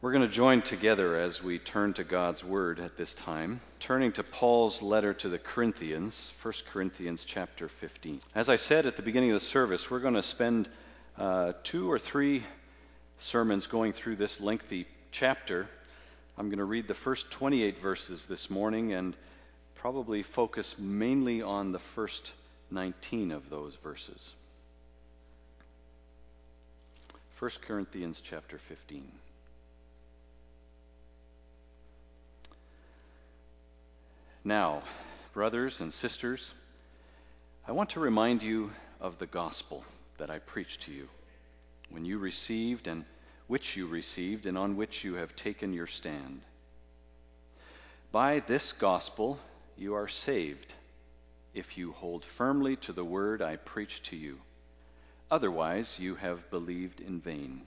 We're going to join together as we turn to God's Word at this time, turning to Paul's letter to the Corinthians, 1 Corinthians chapter 15. As I said at the beginning of the service, we're going to spend 2 or 3 sermons going through this lengthy chapter. I'm going to read the first 28 verses this morning and probably focus mainly on the first 19 of those verses. 1 Corinthians chapter 15. Now, brothers and sisters, I want to remind you of the gospel that I preached to you, when you received and which you received and on which you have taken your stand. By this gospel you are saved, if you hold firmly to the word I preached to you. Otherwise you have believed in vain.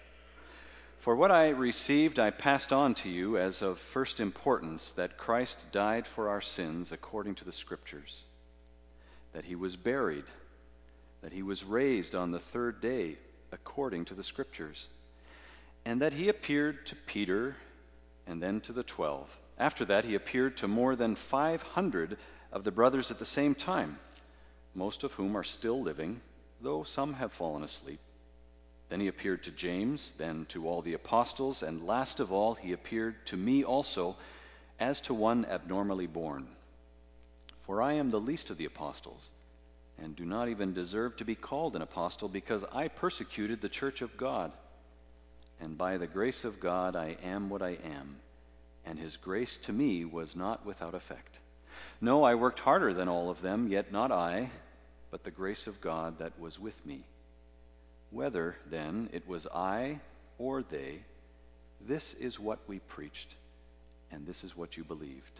For what I received I passed on to you as of first importance, that Christ died for our sins according to the Scriptures, that he was buried, that he was raised on the third day according to the Scriptures, and that he appeared to Peter and then to the 12. After that he appeared to more than 500 of the brothers at the same time, most of whom are still living, though some have fallen asleep. Then he appeared to James, then to all the apostles, and last of all he appeared to me also, as to one abnormally born. For I am the least of the apostles, and do not even deserve to be called an apostle, because I persecuted the church of God. And by the grace of God I am what I am, and his grace to me was not without effect. No, I worked harder than all of them, yet not I, but the grace of God that was with me. Whether, then, it was I or they, this is what we preached, and this is what you believed.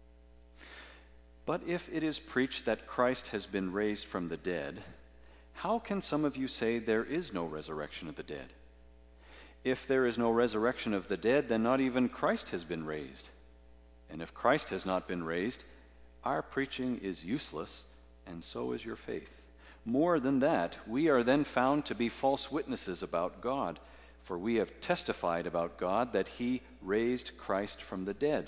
But if it is preached that Christ has been raised from the dead, how can some of you say there is no resurrection of the dead? If there is no resurrection of the dead, then not even Christ has been raised. And if Christ has not been raised, our preaching is useless, and so is your faith. More than that, we are then found to be false witnesses about God, for we have testified about God that he raised Christ from the dead.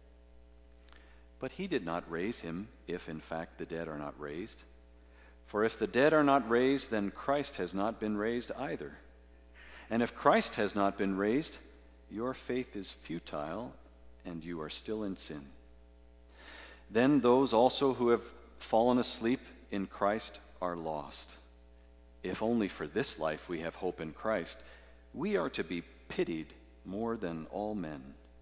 But he did not raise him, if in fact the dead are not raised. For if the dead are not raised, then Christ has not been raised either. And if Christ has not been raised, your faith is futile, and you are still in sin. Then those also who have fallen asleep in Christ are lost. If only for this life we have hope in Christ, we are to be pitied more than all men.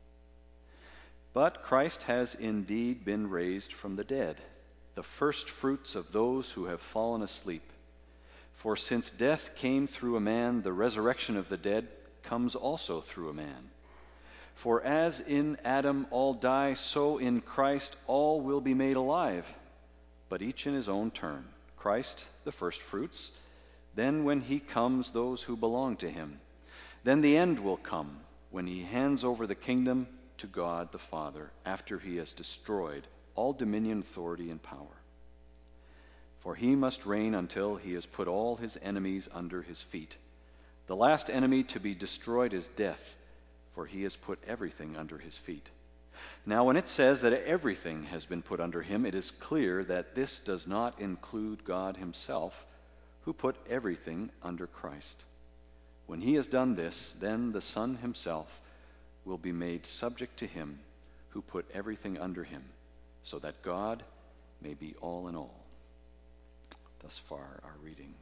But Christ has indeed been raised from the dead, the first fruits of those who have fallen asleep. For since death came through a man, the resurrection of the dead comes also through a man. For as in Adam all die, so in Christ all will be made alive, but each in his own turn. Christ, the first fruits, then when he comes, those who belong to him. Then the end will come, when he hands over the kingdom to God the Father, after he has destroyed all dominion, authority, and power. For he must reign until he has put all his enemies under his feet. The last enemy to be destroyed is death, for he has put everything under his feet. Now, when it says that everything has been put under him, it is clear that this does not include God himself, who put everything under Christ. When he has done this, then the Son himself will be made subject to him who put everything under him, so that God may be all in all. Thus far, our reading.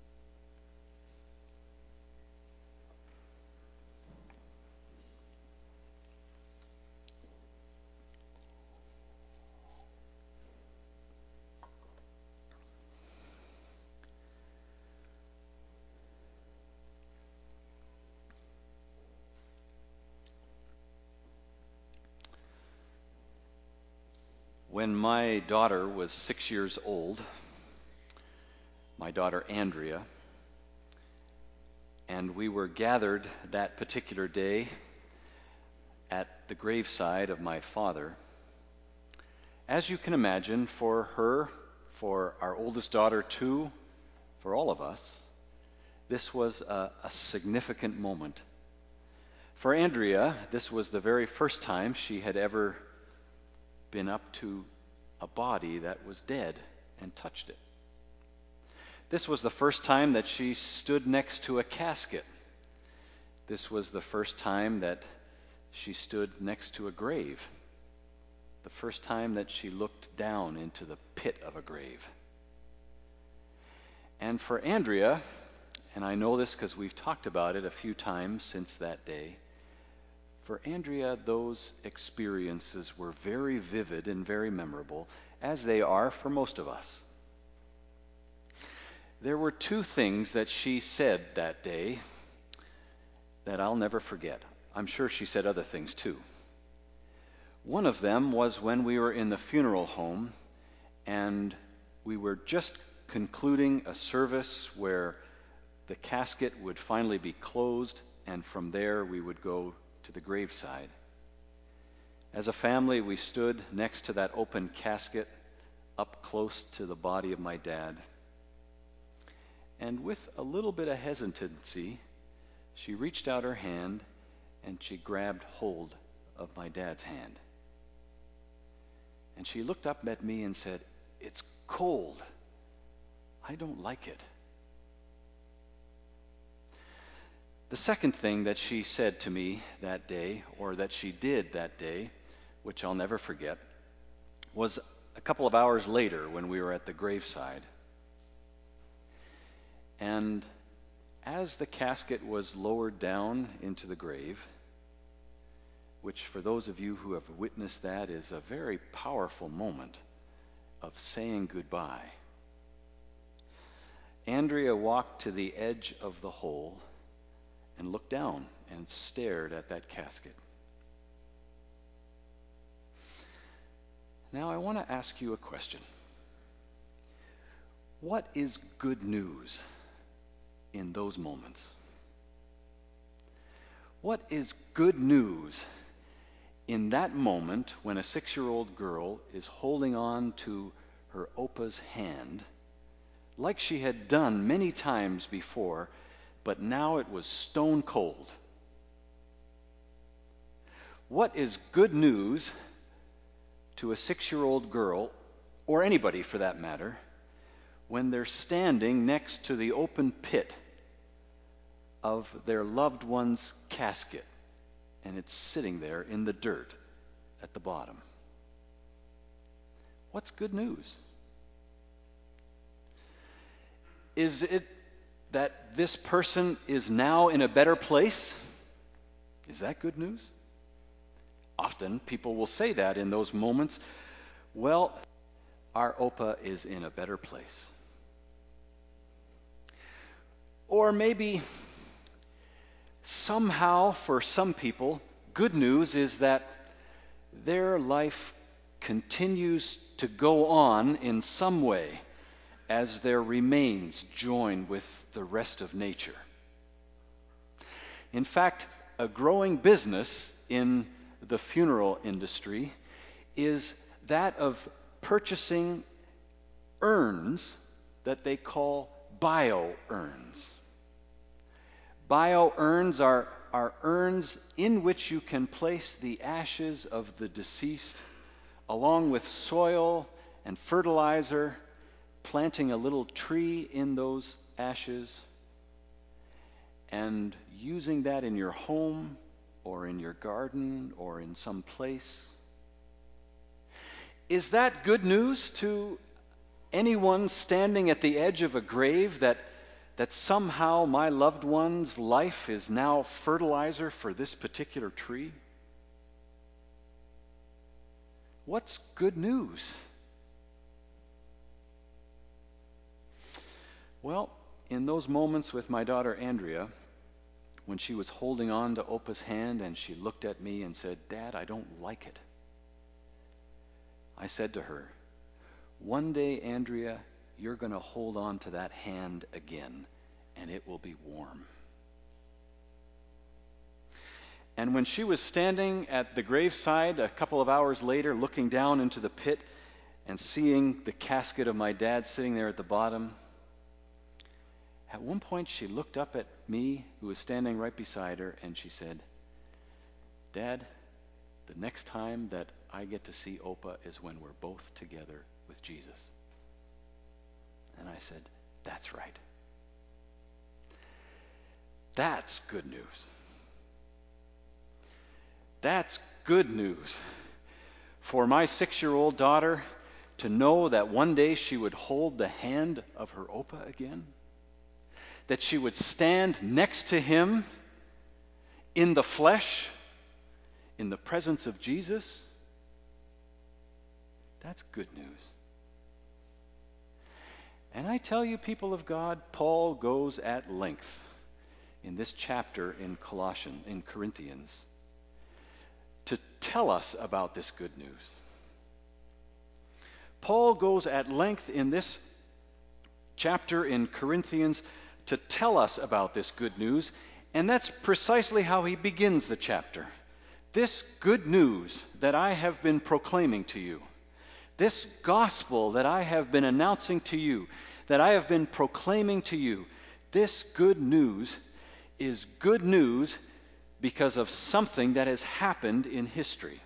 When my daughter was 6 years old, my daughter Andrea, and we were gathered that particular day at the graveside of my father, as you can imagine, for her, for our oldest daughter too, for all of us, this was a significant moment. For Andrea, this was the very first time she had ever been up to a body that was dead and touched it. This was the first time that she stood next to a casket. This was the first time that she stood next to a grave. The first time that she looked down into the pit of a grave. And for Andrea, and I know this because we've talked about it a few times since that day, for Andrea, those experiences were very vivid and very memorable, as they are for most of us. There were two things that she said that day that I'll never forget. I'm sure she said other things too. One of them was when we were in the funeral home and we were just concluding a service where the casket would finally be closed, and from there we would go to the graveside. As a family, we stood next to that open casket up close to the body of my dad. And with a little bit of hesitancy, she reached out her hand and she grabbed hold of my dad's hand. And she looked up at me and said, "It's cold. I don't like it." The second thing that she said to me that day, or that she did that day, which I'll never forget, was a couple of hours later when we were at the graveside. And as the casket was lowered down into the grave, which for those of you who have witnessed that is a very powerful moment of saying goodbye, Andrea walked to the edge of the hole and looked down and stared at that casket. Now I want to ask you a question. What is good news in those moments? What is good news in that moment when a 6-year-old girl is holding on to her Opa's hand, like she had done many times before, but now it was stone cold? What is good news to a 6-year-old girl, or anybody for that matter, when they're standing next to the open pit of their loved one's casket and it's sitting there in the dirt at the bottom? What's good news? Is it that this person is now in a better place? Is that good news? Often people will say that in those moments. Well, our Opa is in a better place. Or maybe somehow for some people, good news is that their life continues to go on in some way as their remains join with the rest of nature. In fact, a growing business in the funeral industry is that of purchasing urns that they call bio-urns. Bio-urns are urns in which you can place the ashes of the deceased along with soil and fertilizer, planting a little tree in those ashes, and using that in your home or in your garden or in some place. Is that good news to anyone standing at the edge of a grave, that somehow my loved one's life is now fertilizer for this particular tree? What's good news? Well, in those moments with my daughter Andrea, when she was holding on to Opa's hand and she looked at me and said, "Dad, I don't like it," I said to her, "One day, Andrea, you're going to hold on to that hand again, and it will be warm." And when she was standing at the graveside a couple of hours later, looking down into the pit and seeing the casket of my dad sitting there at the bottom, at one point she looked up at me, who was standing right beside her, and she said, Dad, the next time that I get to see Opa is when we're both together with Jesus. And I said, that's right. That's good news. That's good news for my 6-year-old daughter to know that one day she would hold the hand of her Opa again, that she would stand next to him in the flesh, in the presence of Jesus. That's good news. And I tell you, people of God, Paul goes at length in this chapter in Corinthians, to tell us about this good news. Paul goes at length in this chapter in Corinthians to tell us about this good news, and that's precisely how he begins the chapter. This good news that I have been proclaiming to you, this gospel that I have been announcing to you, that I have been proclaiming to you, this good news is good news because of something that has happened in history.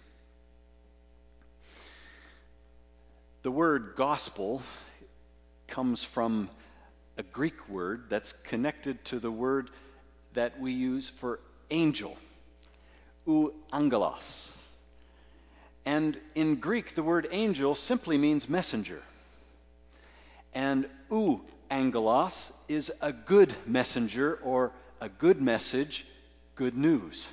The word gospel comes from a Greek word that's connected to the word that we use for angel, ou angelos. And in Greek, the word angel simply means messenger. And ou angelos is a good messenger or a good message, good news.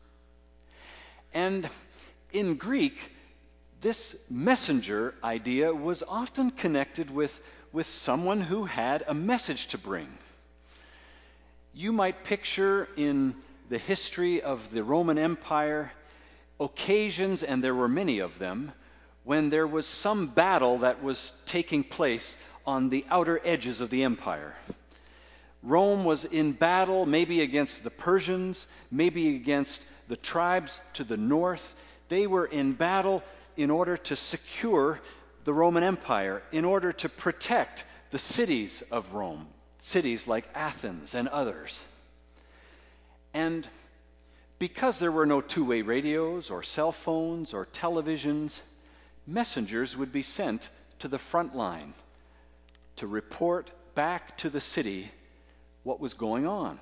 And in Greek, this messenger idea was often connected with someone who had a message to bring. You might picture in the history of the Roman Empire occasions, and there were many of them, when there was some battle that was taking place on the outer edges of the empire. Rome was in battle, maybe against the Persians, maybe against the tribes to the north. They were in battle in order to secure the Roman Empire, in order to protect the cities of Rome, cities like Athens and others. And because there were no two-way radios or cell phones or televisions, messengers would be sent to the front line to report back to the city what was going on.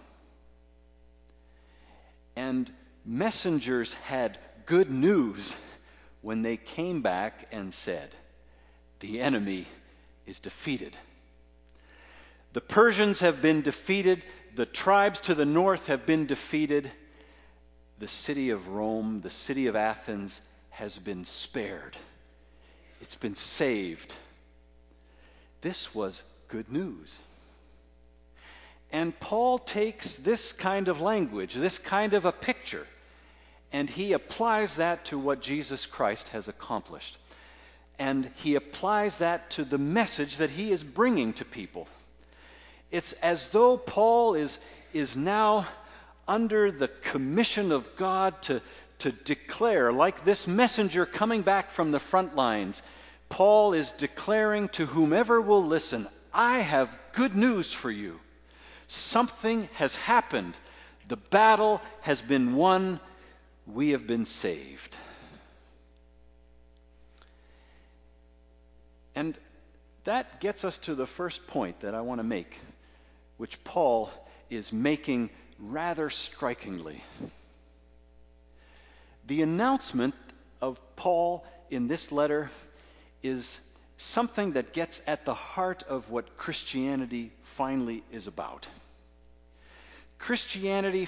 And messengers had good news when they came back and said, the enemy is defeated. The Persians have been defeated. The tribes to the north have been defeated. The city of Rome, the city of Athens, has been spared. It's been saved. This was good news. And Paul takes this kind of language, this kind of a picture, and he applies that to what Jesus Christ has accomplished. And he applies that to the message that he is bringing to people. It's as though Paul is now under the commission of God to declare, like this messenger coming back from the front lines, Paul is declaring to whomever will listen, I have good news for you. Something has happened. The battle has been won. We have been saved. And that gets us to the first point that I want to make, which Paul is making rather strikingly. The announcement of Paul in this letter is something that gets at the heart of what Christianity finally is about. Christianity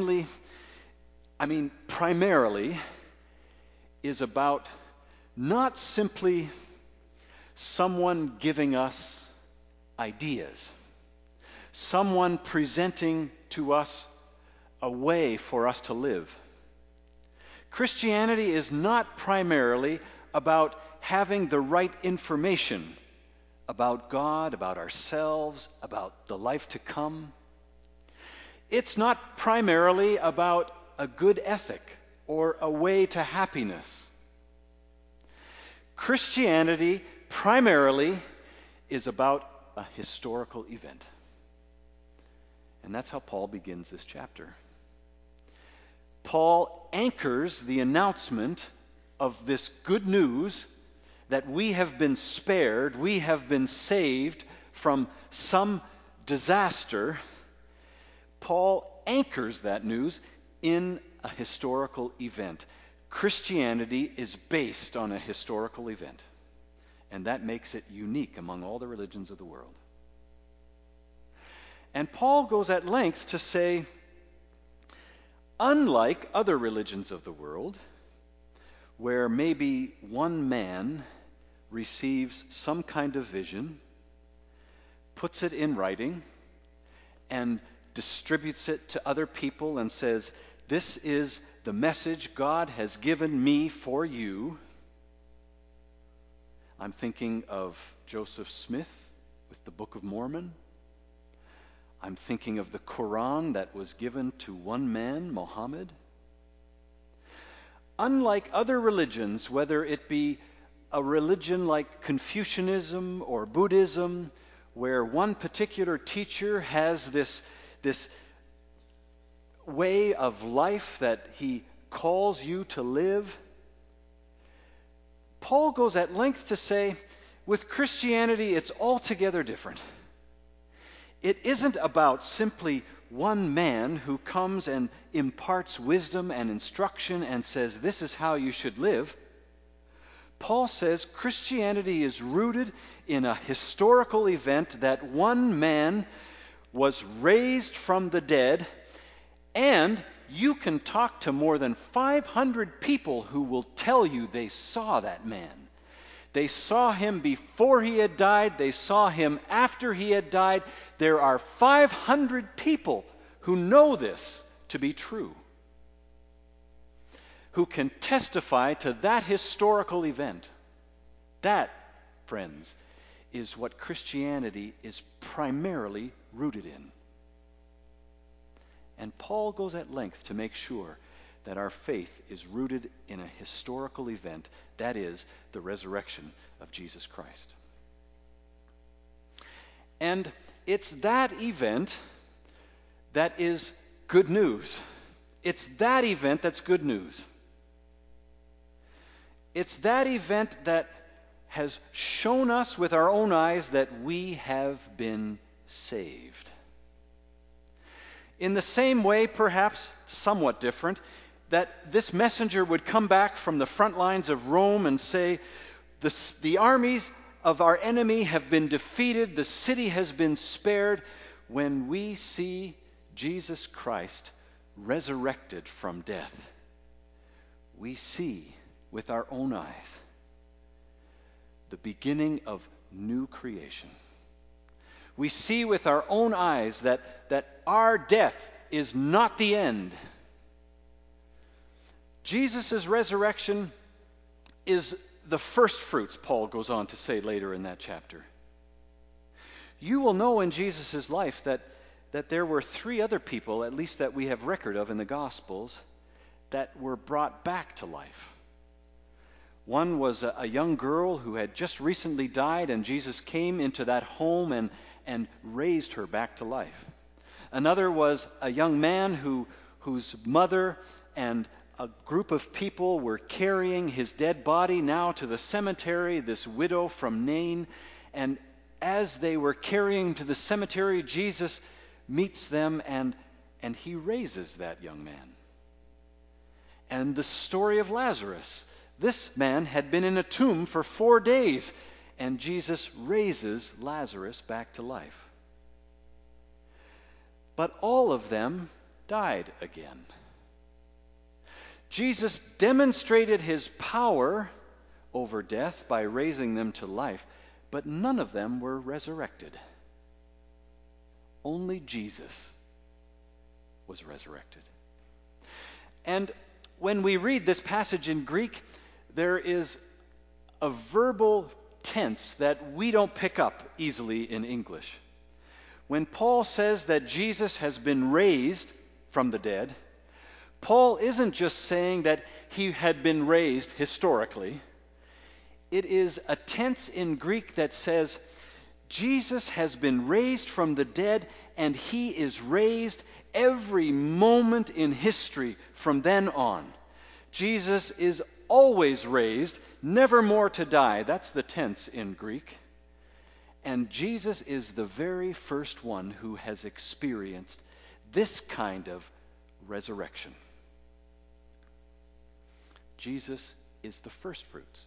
primarily is about not simply someone giving us ideas, someone presenting to us a way for us to live. Christianity is not primarily about having the right information about God, about ourselves, about the life to come. It's not primarily about a good ethic or a way to happiness. Christianity primarily is about a historical event. And that's how Paul begins this chapter. Paul anchors the announcement of this good news that we have been spared, we have been saved from some disaster. Paul anchors that news in a historical event. Christianity is based on a historical event, and that makes it unique among all the religions of the world. And Paul goes at length to say, unlike other religions of the world, where maybe one man receives some kind of vision, puts it in writing, and distributes it to other people and says, this is the message God has given me for you. I'm thinking of Joseph Smith with the Book of Mormon. I'm thinking of the Quran that was given to one man, Muhammad. Unlike other religions, whether it be a religion like Confucianism or Buddhism, where one particular teacher has this way of life that he calls you to live, Paul goes at length to say, with Christianity, it's altogether different. It isn't about simply one man who comes and imparts wisdom and instruction and says, this is how you should live. Paul says Christianity is rooted in a historical event that one man was raised from the dead, and you can talk to more than 500 people who will tell you they saw that man. They saw him before he had died. They saw him after he had died. There are 500 people who know this to be true, who can testify to that historical event. That, friends, is what Christianity is primarily rooted in. And Paul goes at length to make sure that our faith is rooted in a historical event, that is, the resurrection of Jesus Christ. And it's that event that is good news. It's that event that's good news. It's that event that has shown us with our own eyes that we have been saved. In the same way, perhaps somewhat different, that this messenger would come back from the front lines of Rome and say, the armies of our enemy have been defeated, the city has been spared. When we see Jesus Christ resurrected from death, we see with our own eyes the beginning of new creation. We see with our own eyes that our death is not the end. Jesus' resurrection is the first fruits, Paul goes on to say later in that chapter. You will know in Jesus' life that there were 3 other people, at least that we have record of in the Gospels, that were brought back to life. One was a young girl who had just recently died, and Jesus came into that home and raised her back to life. Another was a young man whose mother and a group of people were carrying his dead body now to the cemetery, this widow from Nain. And as they were carrying him to the cemetery, Jesus meets them and he raises that young man. And the story of Lazarus. This man had been in a tomb for 4 days, and Jesus raises Lazarus back to life. But all of them died again. Jesus demonstrated his power over death by raising them to life, but none of them were resurrected. Only Jesus was resurrected. And when we read this passage in Greek, there is a verbal tense that we don't pick up easily in English. When Paul says that Jesus has been raised from the dead, Paul isn't just saying that he had been raised historically. It is a tense in Greek that says, Jesus has been raised from the dead and he is raised every moment in history from then on. Jesus is always raised, never more to die. That's the tense in Greek. And Jesus is the very first one who has experienced this kind of resurrection. Jesus is the first fruits.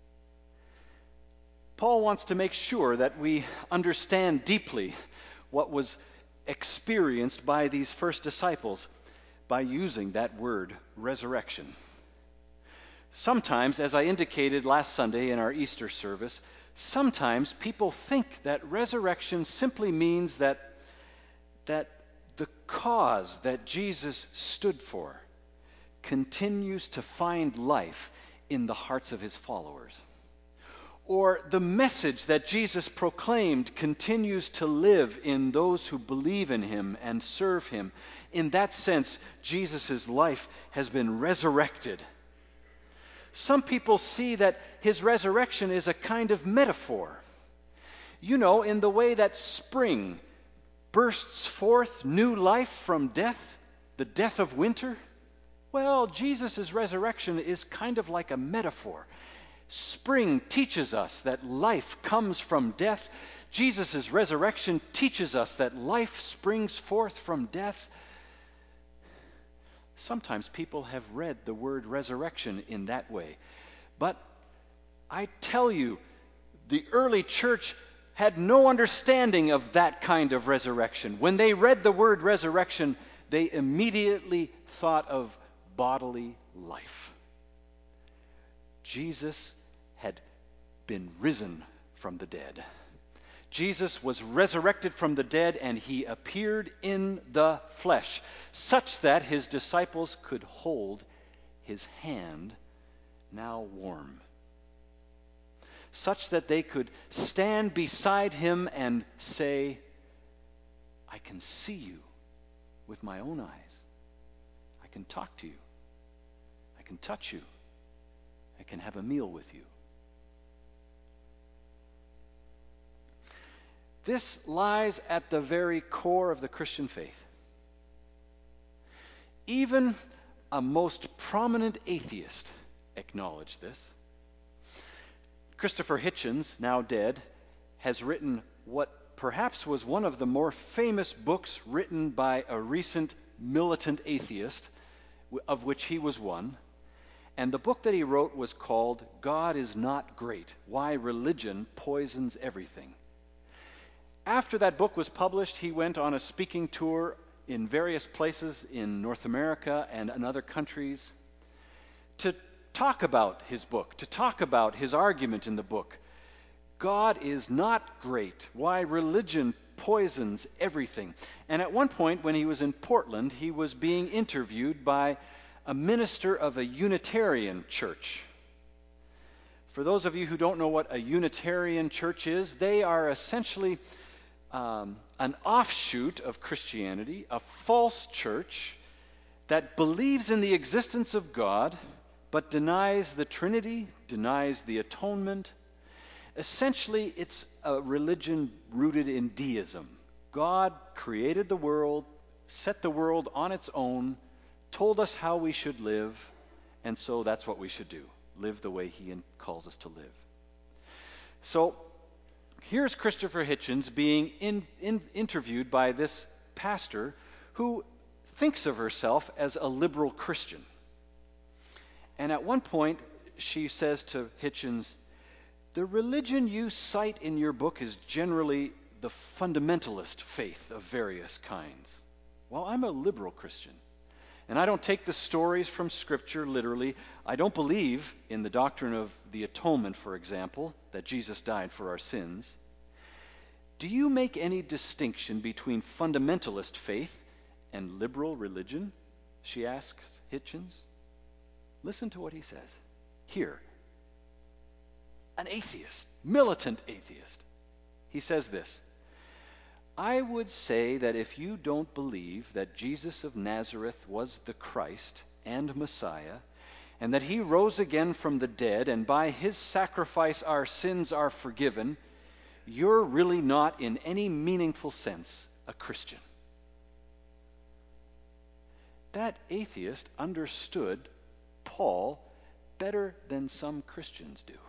Paul wants to make sure that we understand deeply what was experienced by these first disciples by using that word, resurrection. Sometimes, as I indicated last Sunday in our Easter service, sometimes people think that resurrection simply means that the cause that Jesus stood for continues to find life in the hearts of his followers. Or the message that Jesus proclaimed continues to live in those who believe in him and serve him. In that sense, Jesus' life has been resurrected. Some people see that his resurrection is a kind of metaphor. You know, in the way that spring bursts forth new life from death, the death of winter. Well, Jesus' resurrection is kind of like a metaphor. Spring teaches us that life comes from death. Jesus' resurrection teaches us that life springs forth from death. Sometimes people have read the word resurrection in that way. But I tell you, the early church had no understanding of that kind of resurrection. When they read the word resurrection, they immediately thought of bodily life. Jesus had been risen from the dead. Jesus was resurrected from the dead, and he appeared in the flesh, such that his disciples could hold his hand, now warm, such that they could stand beside him and say, I can see you with my own eyes. I can talk to you. I can touch you. I can have a meal with you. This lies at the very core of the Christian faith. Even a most prominent atheist acknowledged this. Christopher Hitchens, now dead, has written what perhaps was one of the more famous books written by a recent militant atheist, of which he was one. And the book that he wrote was called God is Not Great: Why Religion Poisons Everything. After that book was published, he went on a speaking tour in various places in North America and in other countries to talk about his book, to talk about his argument in the book. God is not great. Why religion poisons everything. And at one point, when he was in Portland, he was being interviewed by a minister of a Unitarian church. For those of you who don't know what a Unitarian church is, they are essentially an offshoot of Christianity, a false church that believes in the existence of God, but denies the Trinity, denies the atonement. Essentially, it's a religion rooted in deism. God created the world, set the world on its own, told us how we should live, and so that's what we should do, live the way he calls us to live. So here's Christopher Hitchens being interviewed by this pastor who thinks of herself as a liberal Christian. And at one point, she says to Hitchens, the religion you cite in your book is generally the fundamentalist faith of various kinds. Well, I'm a liberal Christian, and I don't take the stories from Scripture literally. I don't believe in the doctrine of the atonement, for example, that Jesus died for our sins. Do you make any distinction between fundamentalist faith and liberal religion? She asks Hitchens. Listen to what he says. Here, an atheist, militant atheist. He says this: I would say that if you don't believe that Jesus of Nazareth was the Christ and Messiah, and that he rose again from the dead, and by his sacrifice our sins are forgiven, you're really not in any meaningful sense a Christian. That atheist understood Paul better than some Christians do.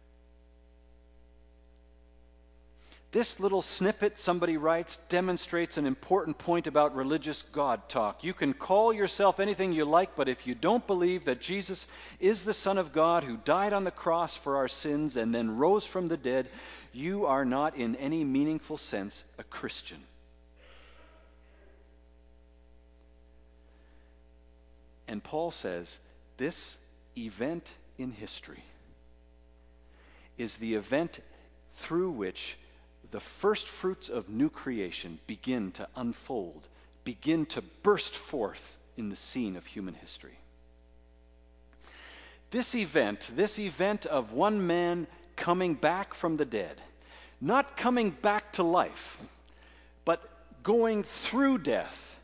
This little snippet somebody writes demonstrates an important point about religious God talk. You can call yourself anything you like, but if you don't believe that Jesus is the Son of God who died on the cross for our sins and then rose from the dead, you are not in any meaningful sense a Christian. And Paul says this event in history is the event through which the first fruits of new creation begin to unfold, begin to burst forth in the scene of human history. This event of one man coming back from the dead, not coming back to life, but going through death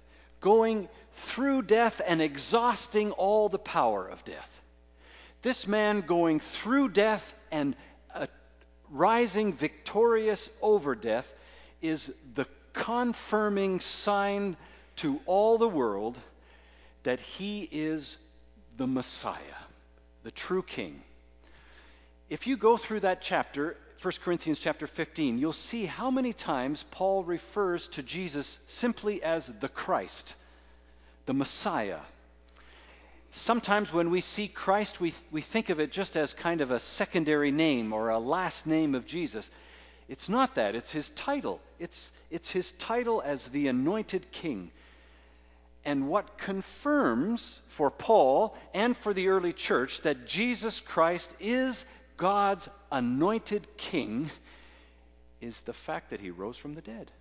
and exhausting all the power of death. This man going through death and rising victorious over death is the confirming sign to all the world that he is the Messiah, the true King. If you go through that chapter, 1 Corinthians chapter 15, you'll see how many times Paul refers to Jesus simply as the Christ, the Messiah. Sometimes when we see Christ, we think of it just as kind of a secondary name or a last name of Jesus. It's not that. It's his title. It's his title as the anointed king. And what confirms for Paul and for the early church that Jesus Christ is God's anointed king is the fact that he rose from the dead.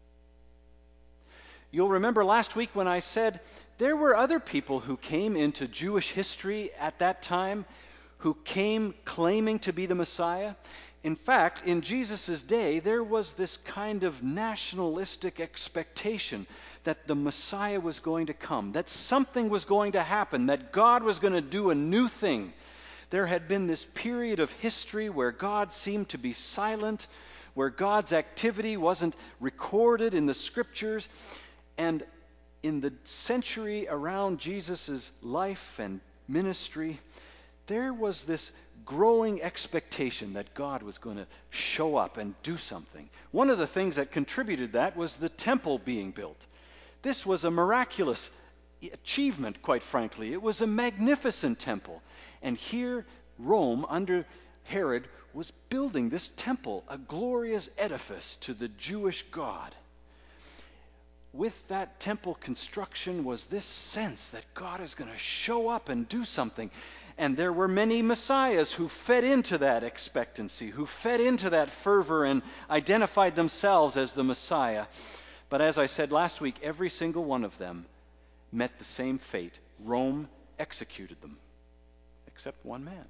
You'll remember last week when I said there were other people who came into Jewish history at that time who came claiming to be the Messiah. In fact, in Jesus' day, there was this kind of nationalistic expectation that the Messiah was going to come, that something was going to happen, that God was going to do a new thing. There had been this period of history where God seemed to be silent, where God's activity wasn't recorded in the Scriptures. And in the century around Jesus' life and ministry, there was this growing expectation that God was going to show up and do something. One of the things that contributed that was the temple being built. This was a miraculous achievement, quite frankly. It was a magnificent temple. And here, Rome, under Herod, was building this temple, a glorious edifice to the Jewish God. With that temple construction was this sense that God is going to show up and do something. And there were many messiahs who fed into that expectancy, who fed into that fervor and identified themselves as the Messiah. But as I said last week, every single one of them met the same fate. Rome executed them, except one man.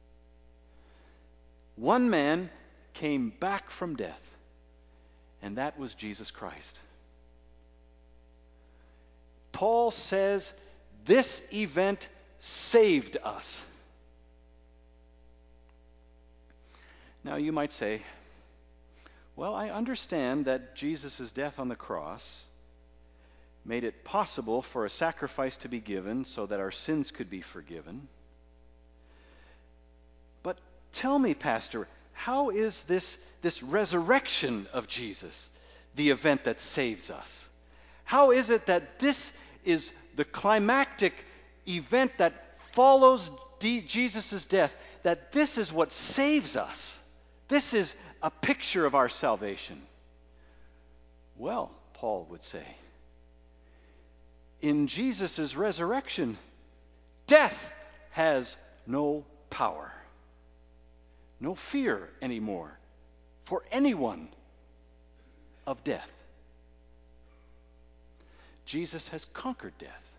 One man came back from death, and that was Jesus Christ. Paul says this event saved us. Now you might say, well, I understand that Jesus' death on the cross made it possible for a sacrifice to be given so that our sins could be forgiven. But tell me, Pastor, how is this resurrection of Jesus the event that saves us? How is it that this is the climactic event that follows Jesus' death, that this is what saves us? This is a picture of our salvation. Well, Paul would say, in Jesus' resurrection, death has no power, no fear anymore for anyone of death. Jesus has conquered death.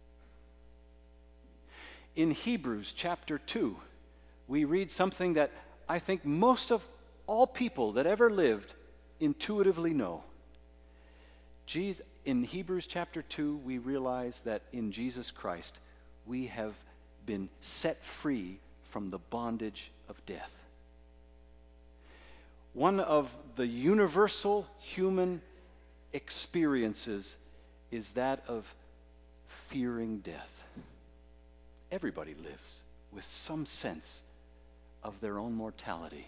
In Hebrews chapter 2, we read something that I think most of all people that ever lived intuitively know. In Hebrews chapter 2, we realize that in Jesus Christ, we have been set free from the bondage of death. One of the universal human experiences is that of fearing death. Everybody lives with some sense of their own mortality.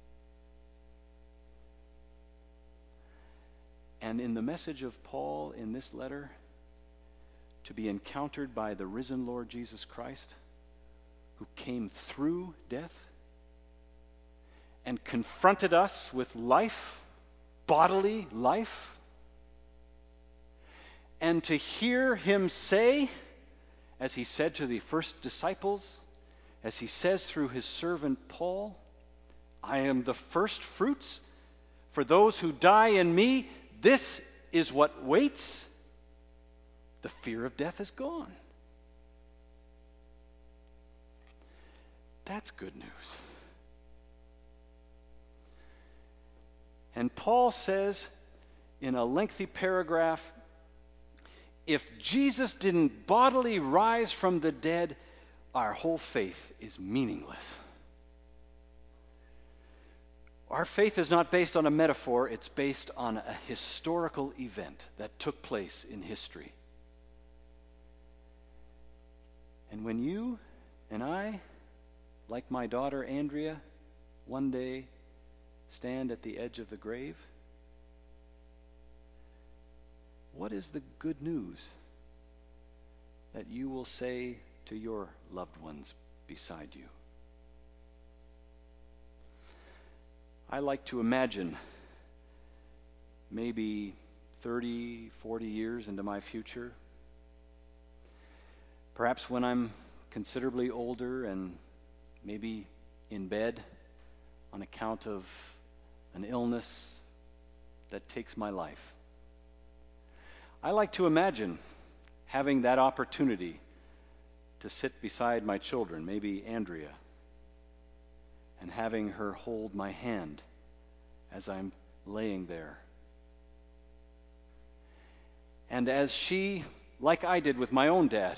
And in the message of Paul in this letter, to be encountered by the risen Lord Jesus Christ, who came through death and confronted us with life, bodily life, and to hear him say, as he said to the first disciples, as he says through his servant Paul, I am the first fruits for those who die in me. This is what waits. The fear of death is gone. That's good news. And Paul says in a lengthy paragraph, if Jesus didn't bodily rise from the dead, our whole faith is meaningless. Our faith is not based on a metaphor, it's based on a historical event that took place in history. And when you and I, like my daughter Andrea, one day stand at the edge of the grave, what is the good news that you will say to your loved ones beside you? I like to imagine maybe 30, 40 years into my future, perhaps when I'm considerably older and maybe in bed on account of an illness that takes my life. I like to imagine having that opportunity to sit beside my children, maybe Andrea, and having her hold my hand as I'm laying there. And as she, like I did with my own dad,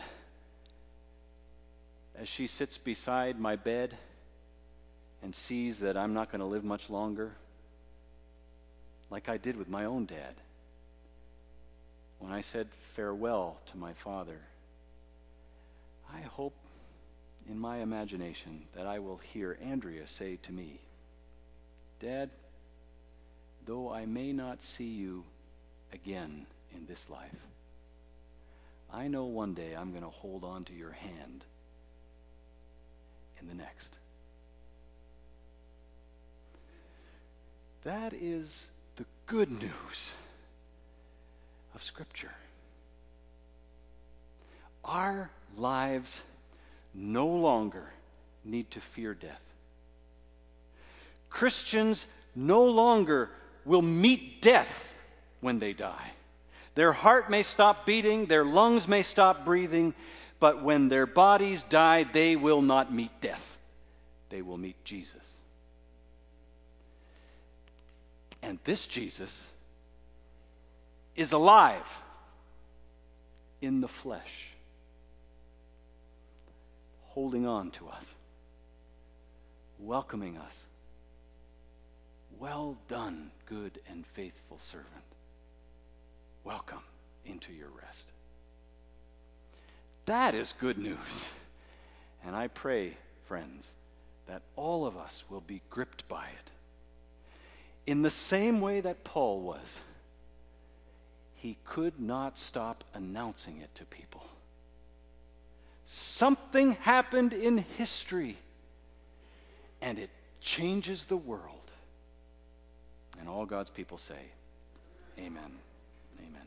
as she sits beside my bed and sees that I'm not going to live much longer, like I did with my own dad, when I said farewell to my father, I hope in my imagination that I will hear Andrea say to me, Dad, though I may not see you again in this life, I know one day I'm going to hold on to your hand in the next. That is the good news of Scripture. Our lives no longer need to fear death. Christians no longer will meet death when they die. Their heart may stop beating, their lungs may stop breathing, but when their bodies die, they will not meet death. They will meet Jesus. And this Jesus is alive in the flesh, holding on to us, welcoming us. Well done, good and faithful servant. Welcome into your rest. That is good news. And I pray, friends, that all of us will be gripped by it. In the same way that Paul was, he could not stop announcing it to people. Something happened in history, and it changes the world. And all God's people say, Amen. Amen.